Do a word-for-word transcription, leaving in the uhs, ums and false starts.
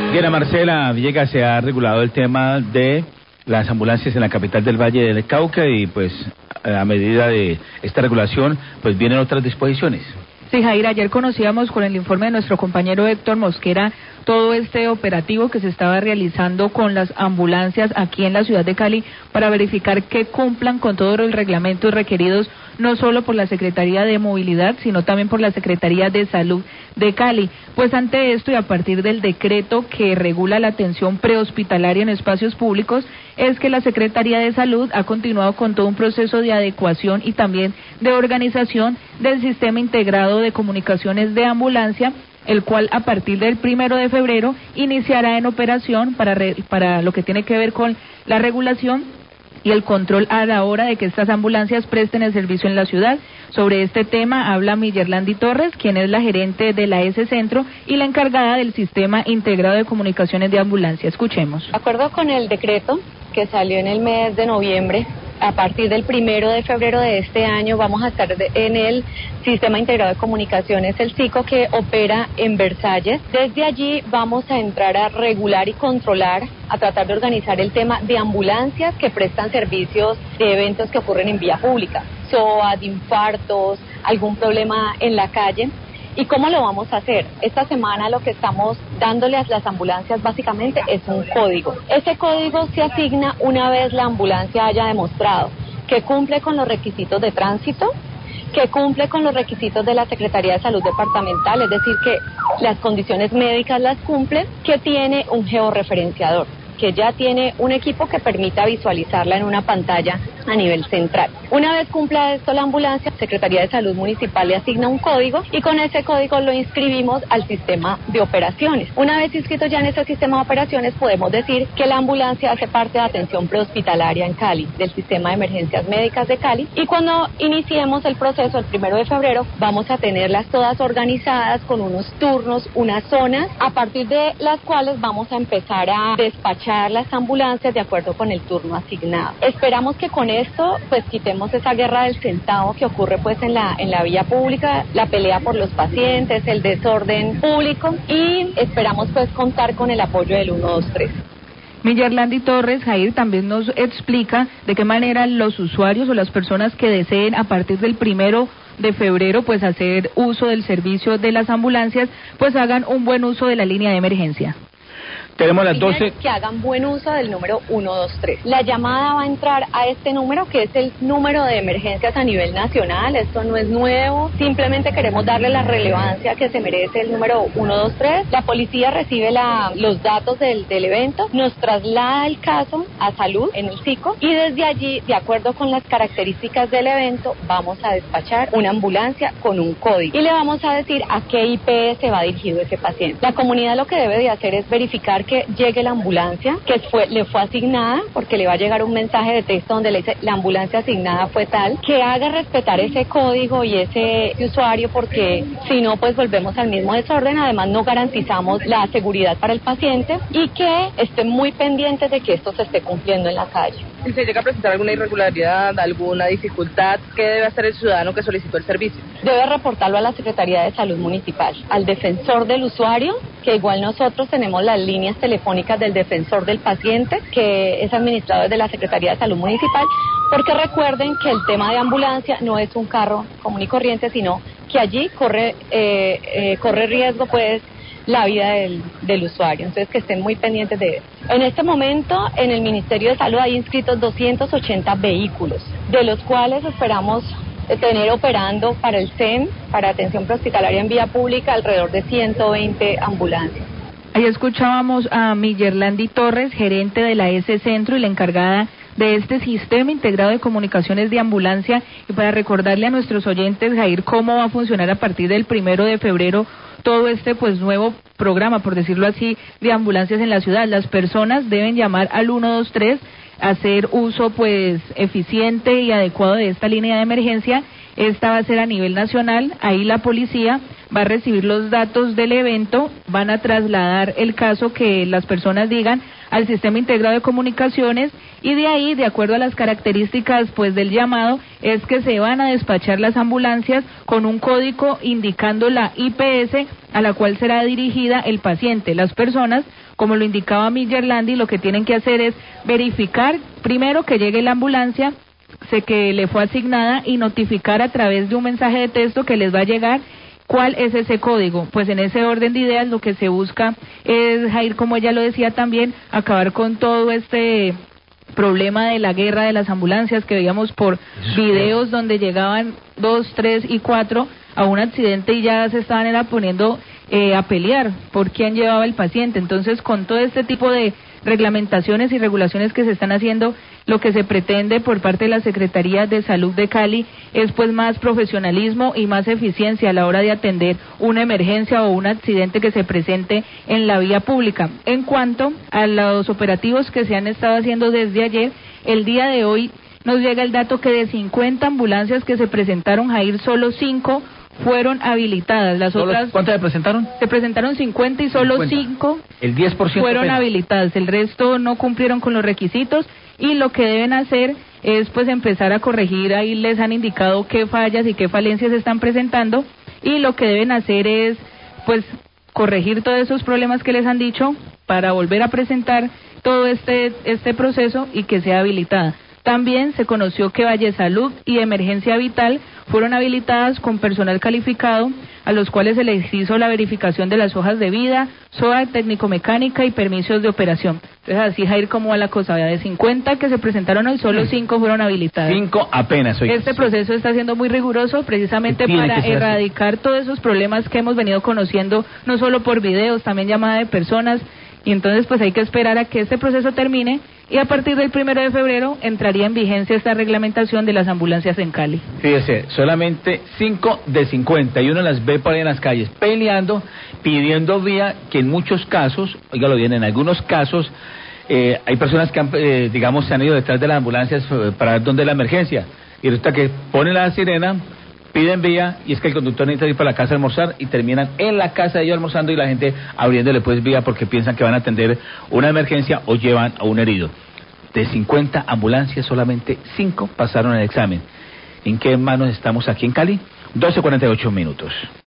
Diana Marcela Villegas, se ha regulado el tema de las ambulancias en la capital del Valle del Cauca y pues a medida de esta regulación pues vienen otras disposiciones. Sí, Jair, ayer conocíamos con el informe de nuestro compañero Héctor Mosquera todo este operativo que se estaba realizando con las ambulancias aquí en la ciudad de Cali para verificar que cumplan con todos los reglamentos requeridos, no solo por la Secretaría de Movilidad, sino también por la Secretaría de Salud de Cali. Pues ante esto y a partir del decreto que regula la atención prehospitalaria en espacios públicos, es que la Secretaría de Salud ha continuado con todo un proceso de adecuación y también de organización del sistema integrado de comunicaciones de ambulancia, el cual a partir del primero de febrero iniciará en operación para, re, para lo que tiene que ver con la regulación y el control a la hora de que estas ambulancias presten el servicio en la ciudad. Sobre este tema habla Millerlandi Torres, quien es la gerente de la S Centro y la encargada del sistema integrado de comunicaciones de ambulancia. Escuchemos. De acuerdo con el decreto que salió en el mes de noviembre, a partir del primero de febrero de este año vamos a estar en el Sistema Integrado de Comunicaciones, el SICO, que opera en Versalles. Desde allí vamos a entrar a regular y controlar, a tratar de organizar el tema de ambulancias que prestan servicios de eventos que ocurren en vía pública, S O A, infartos, algún problema en la calle. ¿Y cómo lo vamos a hacer? Esta semana lo que estamos dándole a las ambulancias básicamente es un código. Ese código se asigna una vez la ambulancia haya demostrado que cumple con los requisitos de tránsito, que cumple con los requisitos de la Secretaría de Salud Departamental, es decir, que las condiciones médicas las cumple, que tiene un georreferenciador, que ya tiene un equipo que permita visualizarla en una pantalla a nivel central. Una vez cumpla esto la ambulancia, Secretaría de Salud Municipal le asigna un código y con ese código lo inscribimos al sistema de operaciones. Una vez inscrito ya en ese sistema de operaciones, podemos decir que la ambulancia hace parte de atención prehospitalaria en Cali, del sistema de emergencias médicas de Cali, y cuando iniciemos el proceso el primero de febrero, vamos a tenerlas todas organizadas con unos turnos, unas zonas, a partir de las cuales vamos a empezar a despachar las ambulancias de acuerdo con el turno asignado. Esperamos que con esto pues quitemos esa guerra del centavo que ocurre pues en la en la vía pública, la pelea por los pacientes, el desorden público, y esperamos pues contar con el apoyo del uno dos tres. Millerlandi Torres, Jair, también nos explica de qué manera los usuarios o las personas que deseen a partir del primero de febrero pues hacer uso del servicio de las ambulancias pues hagan un buen uso de la línea de emergencia. Tenemos las doce. Que hagan buen uso del número uno dos tres. La llamada va a entrar a este número, que es el número de emergencias a nivel nacional. Esto no es nuevo, simplemente queremos darle la relevancia que se merece el número uno dos tres. La policía recibe la, los datos del, del evento, nos traslada el caso a salud en el SICO y desde allí, de acuerdo con las características del evento, vamos a despachar una ambulancia con un código y le vamos a decir a qué I P S va dirigido ese paciente. La comunidad lo que debe de hacer es verificar que llegue la ambulancia, que fue, le fue asignada, porque le va a llegar un mensaje de texto donde le dice la ambulancia asignada fue tal, que haga respetar ese código y ese usuario, porque si no pues volvemos al mismo desorden. Además no garantizamos la seguridad para el paciente y que estén muy pendientes de que esto se esté cumpliendo en la calle. Si se llega a presentar alguna irregularidad, alguna dificultad, ¿qué debe hacer el ciudadano que solicitó el servicio? Debe reportarlo a la Secretaría de Salud Municipal, al defensor del usuario, que igual nosotros tenemos las líneas telefónicas del defensor del paciente, que es administrado desde la Secretaría de Salud Municipal, porque recuerden que el tema de ambulancia no es un carro común y corriente, sino que allí corre, eh, eh, corre riesgo pues la vida del, del usuario, entonces que estén muy pendientes de eso. En este momento en el Ministerio de Salud hay inscritos doscientos ochenta vehículos, de los cuales esperamos tener operando para el C E M, para atención prehospitalaria en vía pública, alrededor de ciento veinte ambulancias. Ahí escuchábamos a Millerlandi Torres, gerente de la S Centro y la encargada de este sistema integrado de comunicaciones de ambulancia, y para recordarle a nuestros oyentes, Jair, cómo va a funcionar a partir del primero de febrero todo este pues nuevo programa, por decirlo así, de ambulancias en la ciudad. Las personas deben llamar al uno dos tres, hacer uso pues eficiente y adecuado de esta línea de emergencia. Esta va a ser a nivel nacional, ahí la policía va a recibir los datos del evento, van a trasladar el caso que las personas digan al sistema integrado de comunicaciones, y de ahí, de acuerdo a las características pues del llamado, es que se van a despachar las ambulancias con un código indicando la I P S a la cual será dirigida el paciente. Las personas, como lo indicaba Miller Landi, lo que tienen que hacer es verificar primero que llegue la ambulancia, sé que le fue asignada, y notificar a través de un mensaje de texto que les va a llegar cuál es ese código. Pues en ese orden de ideas lo que se busca es, Jair, como ella lo decía también, acabar con todo este problema de la guerra de las ambulancias que veíamos por videos donde llegaban dos, tres y cuatro a un accidente y ya se estaban era poniendo eh, a pelear por quién llevaba el paciente. Entonces, con todo este tipo de reglamentaciones y regulaciones que se están haciendo, lo que se pretende por parte de la Secretaría de Salud de Cali es pues más profesionalismo y más eficiencia a la hora de atender una emergencia o un accidente que se presente en la vía pública. En cuanto a los operativos que se han estado haciendo desde ayer, el día de hoy nos llega el dato que de cincuenta ambulancias que se presentaron, Jair, solo cinco fueron habilitadas. Las otras, ¿cuántas se presentaron? Se presentaron cincuenta y solo cinco el diez por ciento fueron apenas habilitadas. El resto no cumplieron con los requisitos, y lo que deben hacer es pues empezar a corregir. Ahí les han indicado qué fallas y qué falencias se están presentando, y lo que deben hacer es pues corregir todos esos problemas que les han dicho para volver a presentar todo este este proceso y que sea habilitada. También se conoció que Valle Salud y Emergencia Vital fueron habilitadas con personal calificado, a los cuales se les hizo la verificación de las hojas de vida, S O A técnico-mecánica y permisos de operación. Entonces, así, Jair, ¿cómo va la cosa? De cincuenta que se presentaron hoy, solo cinco fueron habilitadas. Cinco apenas hoy. Este proceso está siendo muy riguroso, precisamente para erradicar así todos esos problemas que hemos venido conociendo, no solo por videos, también llamada de personas. Y entonces pues hay que esperar a que este proceso termine, y a partir del primero de febrero entraría en vigencia esta reglamentación de las ambulancias en Cali. Fíjese, solamente cinco de cincuenta, y uno las ve por ahí en las calles peleando, pidiendo vía, que en muchos casos, oígalo bien, en algunos casos eh, hay personas que han, eh, digamos, se han ido detrás de las ambulancias eh, para ver dónde es la emergencia, y resulta que ponen la sirena, piden vía, y es que el conductor necesita ir para la casa a almorzar, y terminan en la casa de ellos almorzando, y la gente abriéndole pues vía porque piensan que van a atender una emergencia o llevan a un herido. De cincuenta ambulancias, solamente cinco pasaron el examen. ¿En qué manos estamos aquí en Cali? doce cuarenta y ocho minutos.